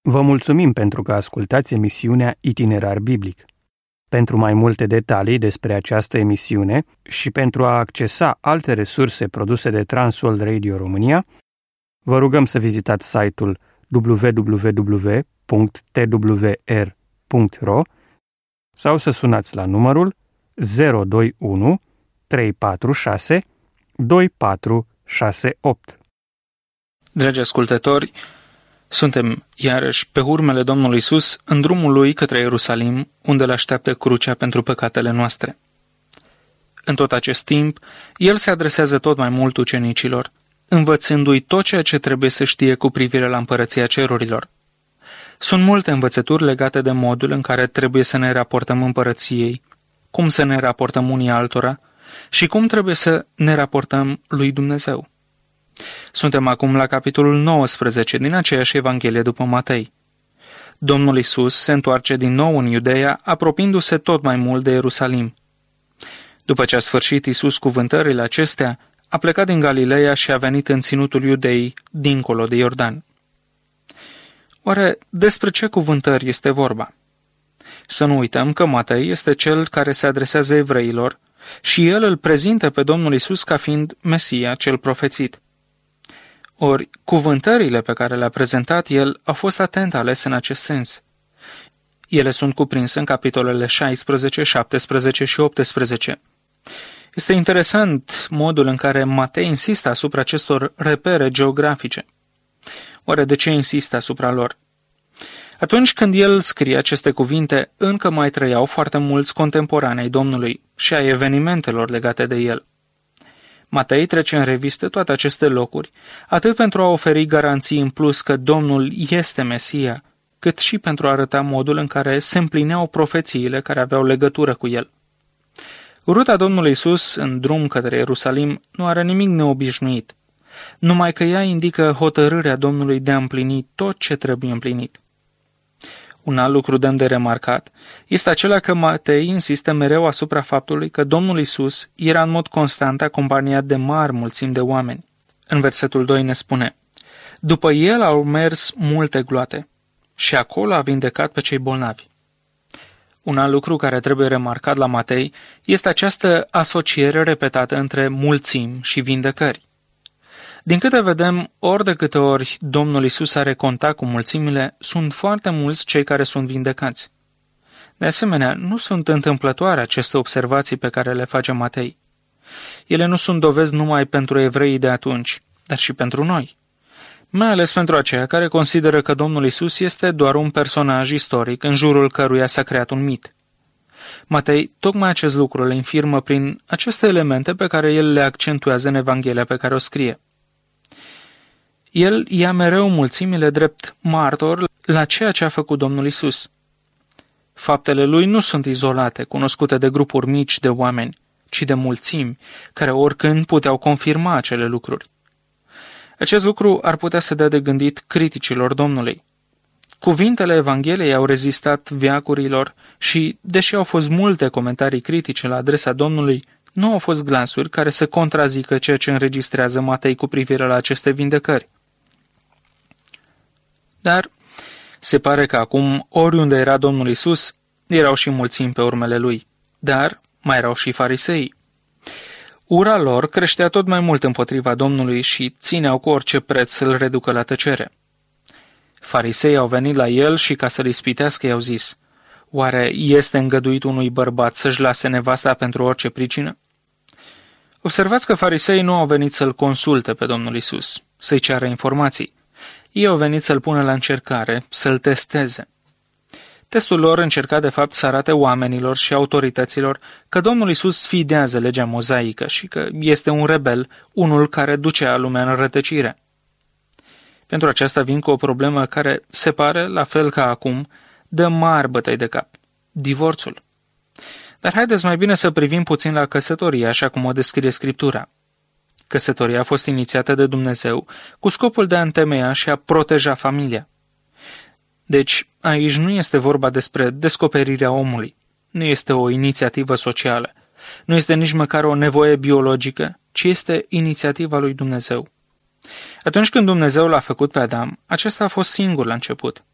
Vă mulțumim pentru că ascultați emisiunea Itinerar Biblic. Pentru mai multe detalii despre această emisiune și pentru a accesa alte resurse produse de Transworld Radio România, vă rugăm să vizitați site-ul www.twr.ro sau să sunați la numărul 021 346 2468. Dragi ascultători, suntem iarăși pe urmele Domnului Iisus în drumul lui către Ierusalim, unde îl așteaptă crucea pentru păcatele noastre. În tot acest timp, el se adresează tot mai mult ucenicilor, învățându-i tot ceea ce trebuie să știe cu privire la împărăția cerurilor. Sunt multe învățături legate de modul în care trebuie să ne raportăm împărăției, cum să ne raportăm unii altora și cum trebuie să ne raportăm lui Dumnezeu. Suntem acum la capitolul 19 din aceeași Evanghelie după Matei. Domnul Iisus se întoarce din nou în Iudeea, apropiindu-se tot mai mult de Ierusalim. După ce a sfârșit Iisus cuvântările acestea, a plecat din Galileea și a venit în ținutul Iudeii, dincolo de Iordan. Oare despre ce cuvântări este vorba? Să nu uităm că Matei este cel care se adresează evreilor și el îl prezintă pe Domnul Iisus ca fiind Mesia cel profețit. Ori, cuvântările pe care le-a prezentat el au fost atent alese în acest sens. Ele sunt cuprinse în capitolele 16, 17 și 18. Este interesant modul în care Matei insistă asupra acestor repere geografice. Oare de ce insistă asupra lor? Atunci când el scrie aceste cuvinte, încă mai trăiau foarte mulți contemporanei Domnului și ai evenimentelor legate de el. Matei trece în revistă toate aceste locuri, atât pentru a oferi garanții în plus că Domnul este Mesia, cât și pentru a arăta modul în care se împlineau profețiile care aveau legătură cu el. Ruta Domnului Iisus în drum către Ierusalim nu are nimic neobișnuit, numai că ea indică hotărârea Domnului de a împlini tot ce trebuie împlinit. Un alt lucru demn de remarcat este acela că Matei insistă mereu asupra faptului că Domnul Iisus era în mod constant acompaniat de mari mulțimi de oameni. În versetul 2 ne spune: după el au mers multe gloate și acolo a vindecat pe cei bolnavi. Un alt lucru care trebuie remarcat la Matei este această asociere repetată între mulțimi și vindecări. Din câte vedem, ori de câte ori Domnul Iisus are contact cu mulțimile, sunt foarte mulți cei care sunt vindecați. De asemenea, nu sunt întâmplătoare aceste observații pe care le face Matei. Ele nu sunt dovezi numai pentru evreii de atunci, dar și pentru noi. Mai ales pentru aceia care consideră că Domnul Iisus este doar un personaj istoric în jurul căruia s-a creat un mit. Matei tocmai acest lucru le infirmă prin aceste elemente pe care el le accentuează în Evanghelia pe care o scrie. El ia mereu mulțimile drept martor la ceea ce a făcut Domnul Iisus. Faptele lui nu sunt izolate, cunoscute de grupuri mici de oameni, ci de mulțimi, care oricând puteau confirma acele lucruri. Acest lucru ar putea să dea de gândit criticilor Domnului. Cuvintele Evangheliei au rezistat veacurilor și, deși au fost multe comentarii critice la adresa Domnului, nu au fost glasuri care să contrazică ceea ce înregistrează Matei cu privire la aceste vindecări. Dar se pare că acum, oriunde era Domnul Iisus, erau și mulțimi pe urmele lui, dar mai erau și farisei. Ura lor creștea tot mai mult împotriva Domnului și țineau cu orice preț să-l reducă la tăcere. Farisei au venit la el și, ca să-l ispitească, i-au zis: oare este îngăduit unui bărbat să-și lase nevasta pentru orice pricină? Observați că farisei nu au venit să-l consulte pe Domnul Iisus, să-i ceară informații. Ei au venit să-l pună la încercare, să-l testeze. Testul lor încerca de fapt să arate oamenilor și autorităților că Domnul Iisus sfidează legea mozaică și că este un rebel, unul care ducea lumea în rătăcire. Pentru aceasta vin cu o problemă care se pare, la fel ca acum, dă mari bătăi de cap: divorțul. Dar haideți mai bine să privim puțin la căsătorie, așa cum o descrie Scriptura. Căsătoria a fost inițiată de Dumnezeu cu scopul de a întemeia și a proteja familia. Deci, aici nu este vorba despre descoperirea omului, nu este o inițiativă socială, nu este nici măcar o nevoie biologică, ci este inițiativa lui Dumnezeu. Atunci când Dumnezeu l-a făcut pe Adam, acesta a fost singur la început.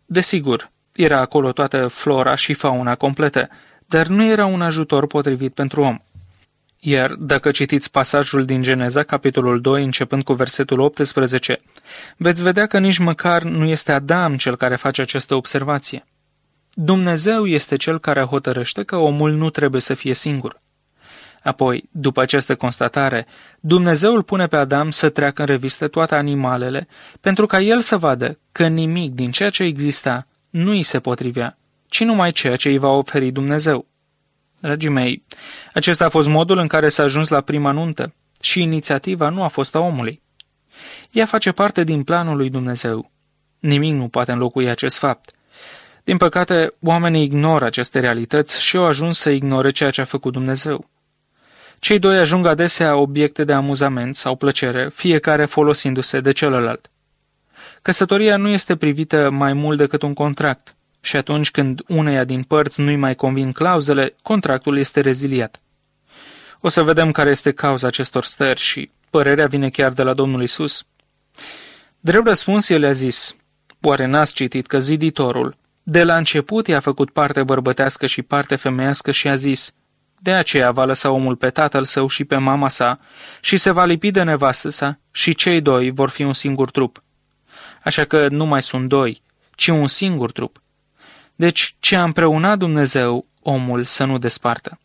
Desigur, era acolo toată flora și fauna completă, dar nu era un ajutor potrivit pentru om. Iar dacă citiți pasajul din Geneza, capitolul 2, începând cu versetul 18, veți vedea că nici măcar nu este Adam cel care face această observație. Dumnezeu este cel care hotărăște că omul nu trebuie să fie singur. Apoi, după această constatare, Dumnezeu îl pune pe Adam să treacă în revistă toate animalele, pentru ca el să vadă că nimic din ceea ce exista nu îi se potrivea, ci numai ceea ce îi va oferi Dumnezeu. Dragii mei, acesta a fost modul în care s-a ajuns la prima nuntă și inițiativa nu a fost a omului. Ea face parte din planul lui Dumnezeu. Nimic nu poate înlocui acest fapt. Din păcate, oamenii ignoră aceste realități și au ajuns să ignore ceea ce a făcut Dumnezeu. Cei doi ajung adesea obiecte de amuzament sau plăcere, fiecare folosindu-se de celălalt. Căsătoria nu este privită mai mult decât un contract și atunci când uneia din părți nu-i mai convin clauzele, contractul este reziliat. O să vedem care este cauza acestor stări și părerea vine chiar de la Domnul Isus. Drept răspuns, el a zis, oare n-ați citit că ziditorul de la început i-a făcut parte bărbătească și parte femeiască și a zis, de aceea va lăsa omul pe tatăl său și pe mama sa și se va lipi de nevastă sa și cei doi vor fi un singur trup. Așa că nu mai sunt doi, ci un singur trup. Deci ce a împreunat Dumnezeu, omul să nu despartă.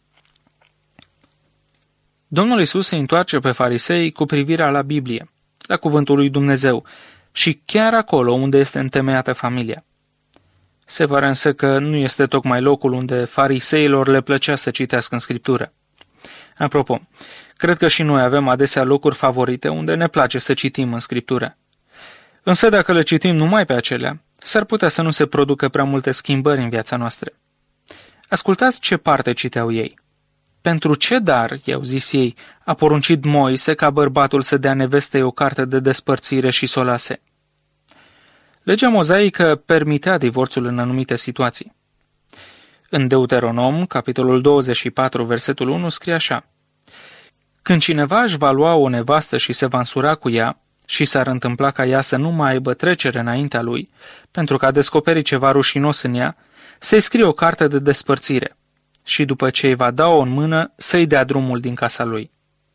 Domnul Iisus se întoarce pe farisei cu privirea la Biblie, la cuvântul lui Dumnezeu și chiar acolo unde este întemeiată familia. Se pare însă că nu este tocmai locul unde fariseilor le plăcea să citească în Scriptură. Apropo, cred că și noi avem adesea locuri favorite unde ne place să citim în Scriptură. Însă dacă le citim numai pe acelea, s-ar putea să nu se producă prea multe schimbări în viața noastră. Ascultați ce parte citeau ei. Pentru ce dar, i-au zis ei, a poruncit Moise ca bărbatul să dea nevestei o carte de despărțire și s-o lase? Legea mozaică permitea divorțul în anumite situații. În Deuteronom, capitolul 24, versetul 1, scrie așa: Când cineva își va lua o nevastă și se va însura cu ea, și s-ar întâmpla ca ea să nu mai aibă trecere înaintea lui, pentru că a descoperit ceva rușinos în ea, să-i scrie o carte de despărțire și după ce îi va da-o în mână, să-i dea drumul din casa lui.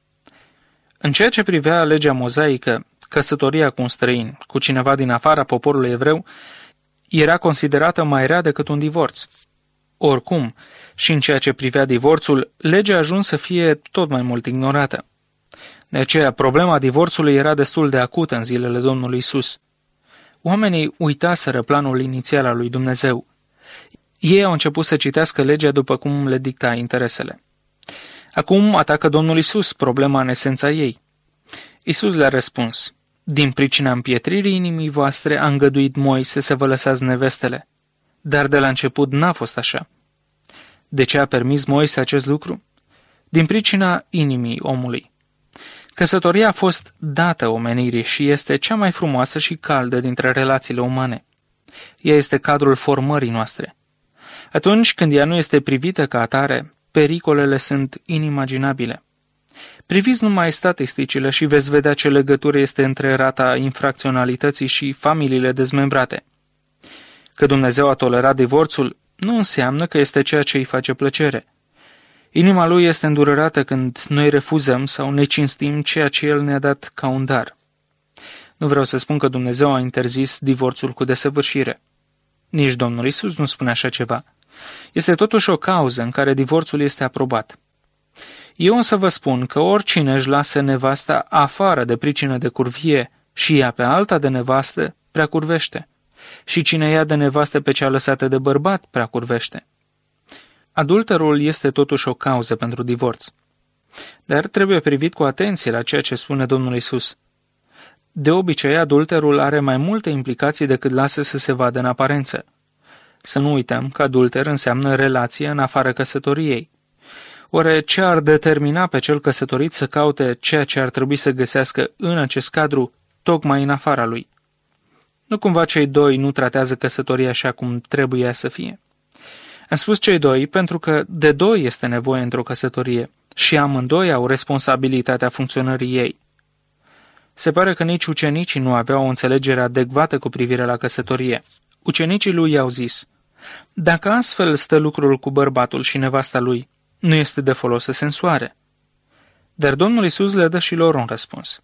În ceea ce privea legea mozaică, căsătoria cu un străin, cu cineva din afara poporului evreu, era considerată mai rea decât un divorț. Oricum, și în ceea ce privea divorțul, legea a ajuns să fie tot mai mult ignorată. De aceea, problema divorțului era destul de acută în zilele Domnului Isus. Oamenii uitaseră planul inițial al lui Dumnezeu. Ei au început să citească legea după cum le dicta interesele. Acum atacă Domnul Isus problema în esența ei. Isus le-a răspuns: Din pricina împietririi inimii voastre a îngăduit Moise să vă lăsați nevestele, dar de la început n-a fost așa. De ce a permis Moise acest lucru? Din pricina inimii omului. Căsătoria a fost dată omenirii și este cea mai frumoasă și caldă dintre relațiile umane. Ea este cadrul formării noastre. Atunci când ea nu este privită ca atare, pericolele sunt inimaginabile. Priviți numai statisticile și veți vedea ce legătură este între rata infracționalității și familiile dezmembrate. Că Dumnezeu a tolerat divorțul nu înseamnă că este ceea ce îi face plăcere. Inima lui este îndurerată când noi refuzăm sau ne cinstim ceea ce el ne-a dat ca un dar. Nu vreau să spun că Dumnezeu a interzis divorțul cu desăvârșire. Nici Domnul Iisus nu spune așa ceva. Este totuși o cauză în care divorțul este aprobat. Eu însă vă spun că oricine își lasă nevasta afară de pricină de curvie și ia pe alta de nevastă, prea curvește. Și cine ia de nevastă pe cea lăsată de bărbat, prea curvește. Adulterul este totuși o cauză pentru divorț. Dar trebuie privit cu atenție la ceea ce spune Domnul Iisus. De obicei, adulterul are mai multe implicații decât lasă să se vadă în aparență. Să nu uităm că adulter înseamnă relație în afara căsătoriei. Oare ce ar determina pe cel căsătorit să caute ceea ce ar trebui să găsească în acest cadru, tocmai în afara lui? Nu cumva cei doi nu tratează căsătoria așa cum trebuie să fie? Am spus cei doi pentru că de doi este nevoie într-o căsătorie și amândoi au responsabilitatea funcționării ei. Se pare că nici ucenicii nu aveau o înțelegere adecvată cu privire la căsătorie. Ucenicii lui i-au zis: Dacă astfel stă lucrul cu bărbatul și nevasta lui, nu este de folos să se însoare. Dar Domnul Iisus le dă și lor un răspuns.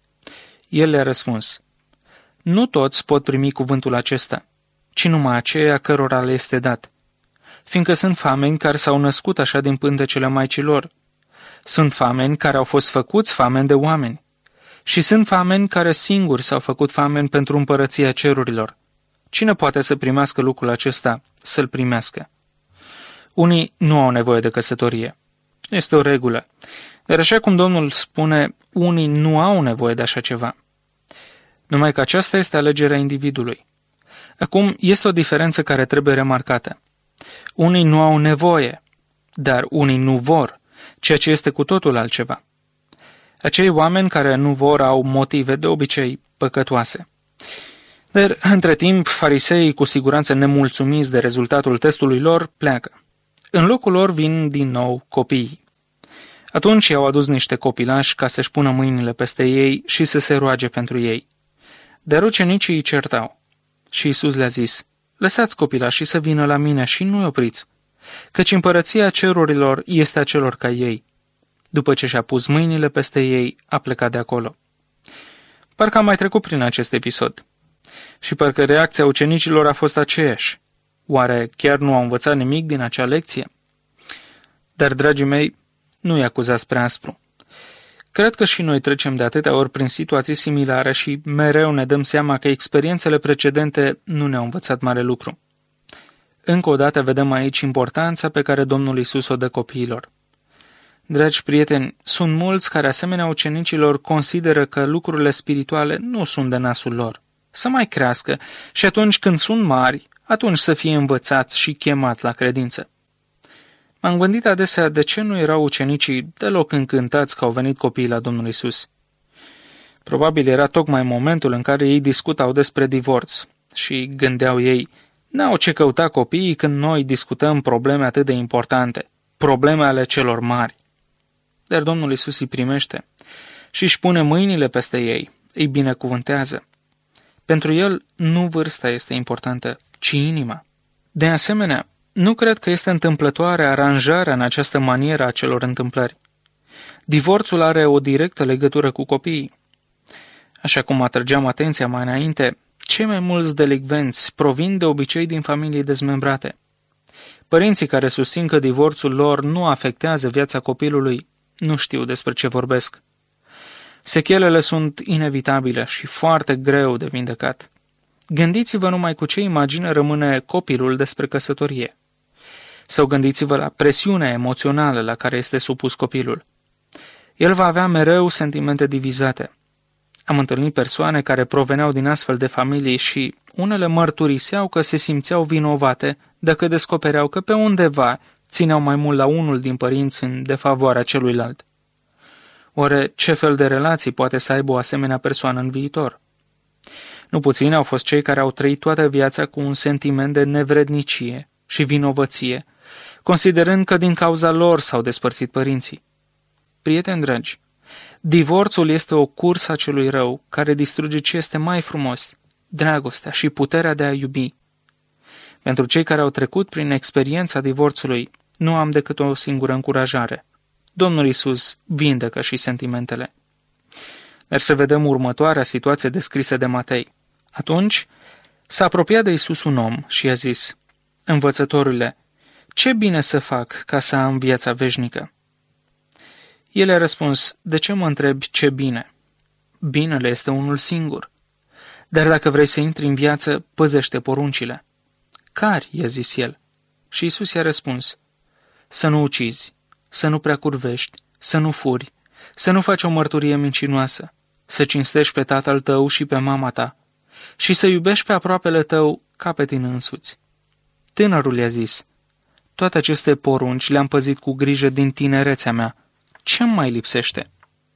El le-a răspuns: Nu toți pot primi cuvântul acesta, ci numai aceia cărora le este dat. Fiindcă sunt fameni care s-au născut așa din pântecele maicii lor. Sunt fameni care au fost făcuți fameni de oameni. Și sunt fameni care singuri s-au făcut fameni pentru împărăția cerurilor. Cine poate să primească lucrul acesta, să-l primească? Unii nu au nevoie de căsătorie. Este o regulă. Dar așa cum Domnul spune, unii nu au nevoie de așa ceva. Numai că aceasta este alegerea individului. Acum, este o diferență care trebuie remarcată. Unii nu au nevoie, dar unii nu vor, ceea ce este cu totul altceva. Acei oameni care nu vor au motive de obicei păcătoase. Dar, între timp, fariseii, cu siguranță nemulțumiți de rezultatul testului lor, pleacă. În locul lor vin din nou copiii. Atunci i-au adus niște copilași ca să-și pună mâinile peste ei și să se roage pentru ei. Dar ucenicii îi certau. Și Iisus le-a zis: Lăsați copilașii să vină la mine și nu-i opriți, căci împărăția cerurilor este a celor ca ei. După ce și-a pus mâinile peste ei, a plecat de acolo. Parcă am mai trecut prin acest episod. Și parcă reacția ucenicilor a fost aceeași. Oare chiar nu au învățat nimic din acea lecție? Dar, dragii mei, nu-i acuzați prea aspru. Cred că și noi trecem de atâtea ori prin situații similare și mereu ne dăm seama că experiențele precedente nu ne-au învățat mare lucru. Încă o dată vedem aici importanța pe care Domnul Iisus o dă copiilor. Dragi prieteni, sunt mulți care, asemenea ucenicilor, consideră că lucrurile spirituale nu sunt de nasul lor. Să mai crească și atunci când sunt mari, atunci să fie învățați și chemați la credință. M-am gândit adesea de ce nu erau ucenicii deloc încântați că au venit copiii la Domnul Iisus. Probabil era tocmai momentul în care ei discutau despre divorț și gândeau ei: n-au ce căuta copiii când noi discutăm probleme atât de importante, probleme ale celor mari. Dar Domnul Iisus îi primește și își pune mâinile peste ei, îi binecuvântează. Pentru el nu vârsta este importantă, ci inima. De asemenea, nu cred că este întâmplătoare aranjarea în această manieră a celor întâmplări. Divorțul are o directă legătură cu copiii. Așa cum atrăgeam atenția mai înainte, cei mai mulți delicvenți provin de obicei din familii dezmembrate. Părinții care susțin că divorțul lor nu afectează viața copilului nu știu despre ce vorbesc. Sechelele sunt inevitabile și foarte greu de vindecat. Gândiți-vă numai cu ce imagine rămâne copilul despre căsătorie. Sau gândiți-vă la presiunea emoțională la care este supus copilul. El va avea mereu sentimente divizate. Am întâlnit persoane care proveneau din astfel de familii și unele mărturiseau că se simțeau vinovate dacă descopereau că pe undeva țineau mai mult la unul din părinți în defavoarea celuilalt. Oare ce fel de relații poate să aibă o asemenea persoană în viitor? Nu puțini au fost cei care au trăit toată viața cu un sentiment de nevrednicie și vinovăție, considerând că din cauza lor s-au despărțit părinții. Prieteni dragi, divorțul este o cursă a celui rău care distruge ce este mai frumos, dragostea și puterea de a iubi. Pentru cei care au trecut prin experiența divorțului, nu am decât o singură încurajare. Domnul Iisus vindecă și sentimentele. Dar să vedem următoarea situație descrisă de Matei. Atunci s-a apropiat de Iisus un om și i-a zis: Învățătorule, ce bine să fac ca să am viața veșnică? El a răspuns: De ce mă întrebi ce bine? Binele este unul singur. Dar dacă vrei să intri în viață, păzește poruncile. Cari? I-a zis el. Și Iisus i-a răspuns: Să nu ucizi, să nu prea curvești, să nu furi, să nu faci o mărturie mincinoasă, să cinstești pe tatăl tău și pe mama ta și să iubești pe aproapele tău ca pe tine însuți. Tânărul i-a zis: Toate aceste porunci le-am păzit cu grijă din tinerețea mea. Ce-mi mai lipsește?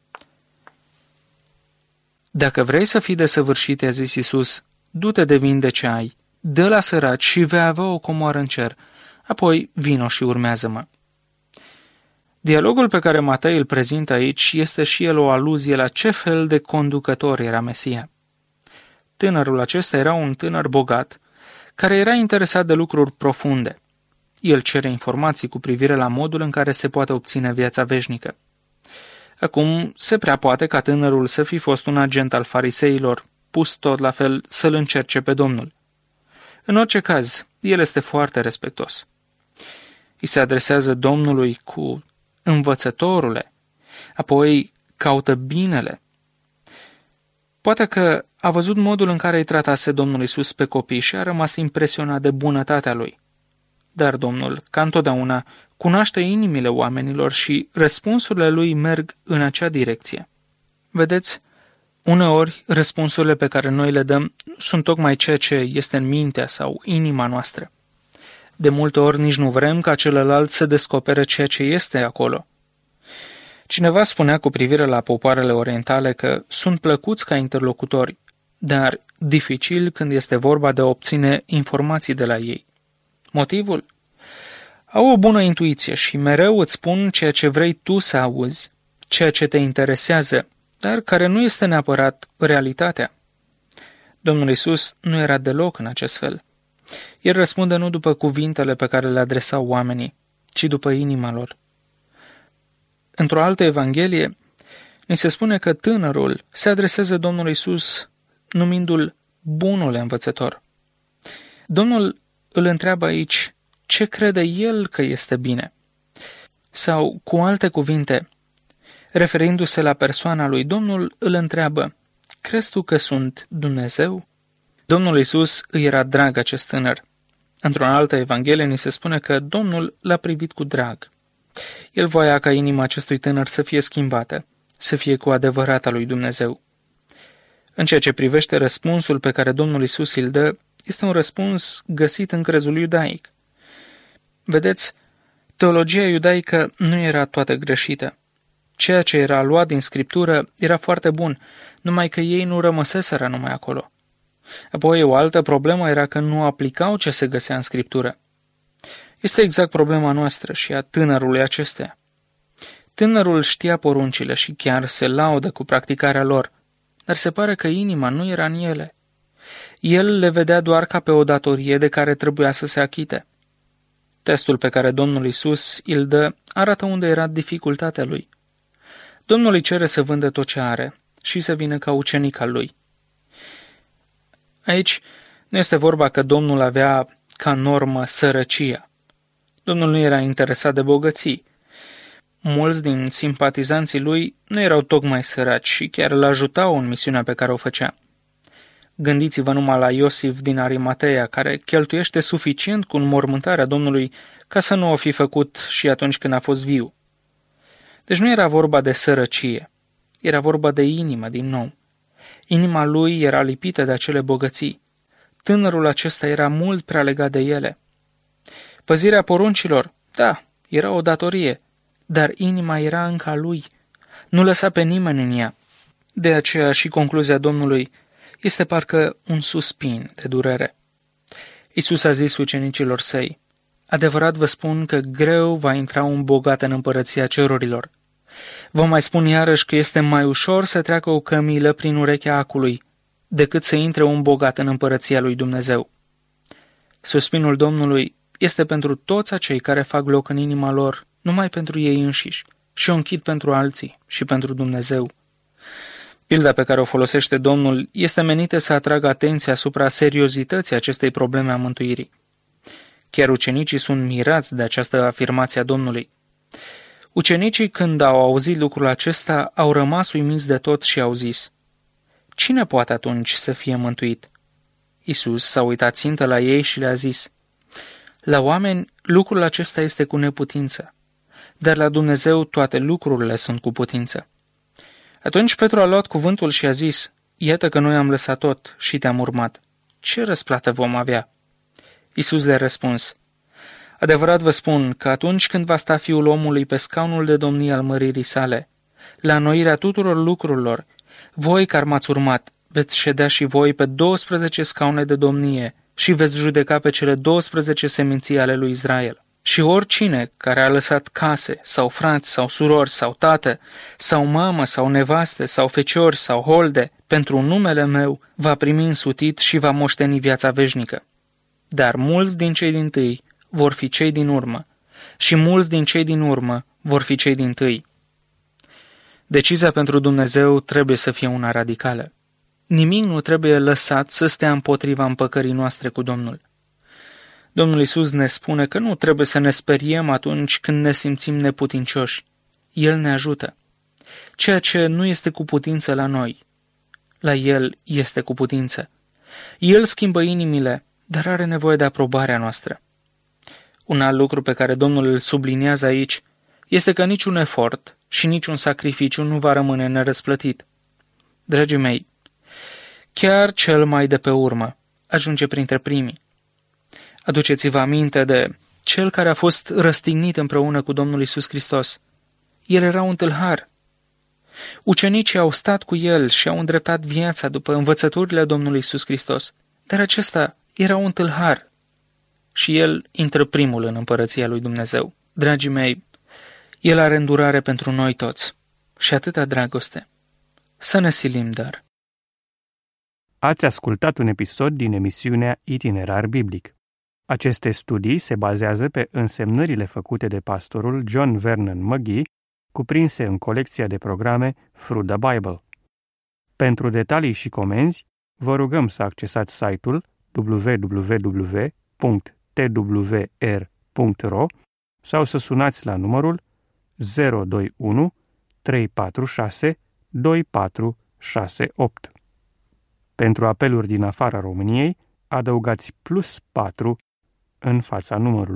Dacă vrei să fii desăvârșit, i-a zis Iisus, du-te de vinde ce ai, dă la săraci și vei avea o comoară în cer. Apoi vino și urmează-mă. Dialogul pe care Matei îl prezintă aici este și el o aluzie la ce fel de conducător era Mesia. Tânărul acesta era un tânăr bogat, care era interesat de lucruri profunde. El cere informații cu privire la modul în care se poate obține viața veșnică. Acum, se prea poate ca tânărul să fi fost un agent al fariseilor, pus tot la fel să-l încerce pe Domnul. În orice caz, el este foarte respectos. Îi se adresează Domnului cu învățătorule, apoi caută binele. Poate că a văzut modul în care îi tratase Domnul Iisus pe copii și a rămas impresionat de bunătatea lui. Dar Domnul, ca întotdeauna, cunoaște inimile oamenilor și răspunsurile lui merg în acea direcție. Vedeți, uneori răspunsurile pe care noi le dăm nu sunt tocmai ceea ce este în mintea sau inima noastră. De multe ori nici nu vrem ca celălalt să descopere ceea ce este acolo. Cineva spunea cu privire la popoarele orientale că sunt plăcuți ca interlocutori, dar dificil când este vorba de a obține informații de la ei. Motivul? Au o bună intuiție și mereu îți spun ceea ce vrei tu să auzi, ceea ce te interesează, dar care nu este neapărat realitatea. Domnul Iisus nu era deloc în acest fel. El răspunde nu după cuvintele pe care le adresau oamenii, ci după inima lor. Într-o altă evanghelie, ni se spune că tânărul se adresează Domnului Iisus numindu-l bunul învățător. Domnul îl întreabă aici ce crede el că este bine. Sau, cu alte cuvinte, referindu-se la persoana lui, Domnul îl întreabă, crezi tu că sunt Dumnezeu? Domnul Iisus îi era drag acest tânăr. Într-o altă evanghelie ni se spune că Domnul l-a privit cu drag. El voia ca inima acestui tânăr să fie schimbată, să fie cu adevărat a lui Dumnezeu. În ceea ce privește răspunsul pe care Domnul Iisus îl dă, este un răspuns găsit în crezul iudaic. Vedeți, teologia iudaică nu era toată greșită. Ceea ce era luat din Scriptură era foarte bun, numai că ei nu rămăseseră numai acolo. Apoi o altă problemă era că nu aplicau ce se găsea în Scriptură. Este exact problema noastră și a tânărului acesteia. Tânărul știa poruncile și chiar se laudă cu practicarea lor, dar se pare că inima nu era în ele. El le vedea doar ca pe o datorie de care trebuia să se achite. Testul pe care Domnul Iisus îl dă arată unde era dificultatea lui. Domnul îi cere să vândă tot ce are și să vină ca ucenic al lui. Aici nu este vorba că Domnul avea ca normă sărăcia. Domnul nu era interesat de bogății. Mulți din simpatizanții lui nu erau tocmai săraci și chiar îl ajutau în misiunea pe care o făcea. Gândiți-vă numai la Iosif din Arimatea, care cheltuiește suficient cu înmormântarea Domnului ca să nu o fi făcut și atunci când a fost viu. Deci nu era vorba de sărăcie, era vorba de inimă din nou. Inima lui era lipită de acele bogății. Tânărul acesta era mult prea legat de ele. Păzirea poruncilor, da, era o datorie, dar inima era încă a lui. Nu lăsa pe nimeni în ea. De aceea și concluzia Domnului este parcă un suspin de durere. Iisus a zis ucenicilor săi, adevărat vă spun că greu va intra un bogat în împărăția cerurilor. Vă mai spun iarăși că este mai ușor să treacă o cămilă prin urechea acului, decât să intre un bogat în împărăția lui Dumnezeu. Suspinul Domnului este pentru toți acei care fac loc în inima lor, numai pentru ei înșiși, și o închid pentru alții și pentru Dumnezeu. Pilda pe care o folosește Domnul este menită să atragă atenția asupra seriozității acestei probleme a mântuirii. Chiar ucenicii sunt mirați de această afirmație a Domnului. Ucenicii, când au auzit lucrul acesta, au rămas uimiți de tot și au zis, cine poate atunci să fie mântuit? Iisus s-a uitat țintă la ei și le-a zis, la oameni lucrul acesta este cu neputință, dar la Dumnezeu toate lucrurile sunt cu putință. Atunci Petru a luat cuvântul și a zis, iată că noi am lăsat tot și te-am urmat. Ce răsplată vom avea? Iisus le-a răspuns, adevărat vă spun că atunci când va sta Fiul omului pe scaunul de domnie al măririi sale, la înnoirea tuturor lucrurilor, voi care m-ați urmat, veți ședea și voi pe 12 scaune de domnie și veți judeca pe cele 12 seminții ale lui Israel. Și oricine care a lăsat case, sau frați, sau surori, sau tată, sau mamă, sau nevaste, sau feciori, sau holde, pentru numele meu, va primi însutit și va moșteni viața veșnică. Dar mulți din cei dintâi vor fi cei din urmă și mulți din cei din urmă vor fi cei dintâi. Decizia pentru Dumnezeu trebuie să fie una radicală. Nimic nu trebuie lăsat să stea împotriva împăcării noastre cu Domnul. Domnul Iisus ne spune că nu trebuie să ne speriem atunci când ne simțim neputincioși. El ne ajută. Ceea ce nu este cu putință la noi, la El este cu putință. El schimbă inimile, dar are nevoie de aprobarea noastră. Un alt lucru pe care Domnul îl subliniază aici este că niciun efort și niciun sacrificiu nu va rămâne nerăsplătit. Dragii mei, chiar cel mai de pe urmă ajunge printre primii. Aduceți-vă aminte de cel care a fost răstignit împreună cu Domnul Iisus Hristos. El era un tâlhar. Ucenicii au stat cu el și au îndreptat viața după învățăturile Domnului Iisus Hristos, dar acesta era un tâlhar. Și el intră primul în împărăția lui Dumnezeu. Dragii mei, el are îndurare pentru noi toți și atâta dragoste. Să ne silim, dar. Ați ascultat un episod din emisiunea Itinerar Biblic. Aceste studii se bazează pe însemnările făcute de pastorul John Vernon McGee, cuprinse în colecția de programe Through the Bible. Pentru detalii și comenzi, vă rugăm să accesați site-ul www.twr.ro sau să sunați la numărul 021 346 2468. Pentru apeluri din afara României, adăugați +4 în fața numărului.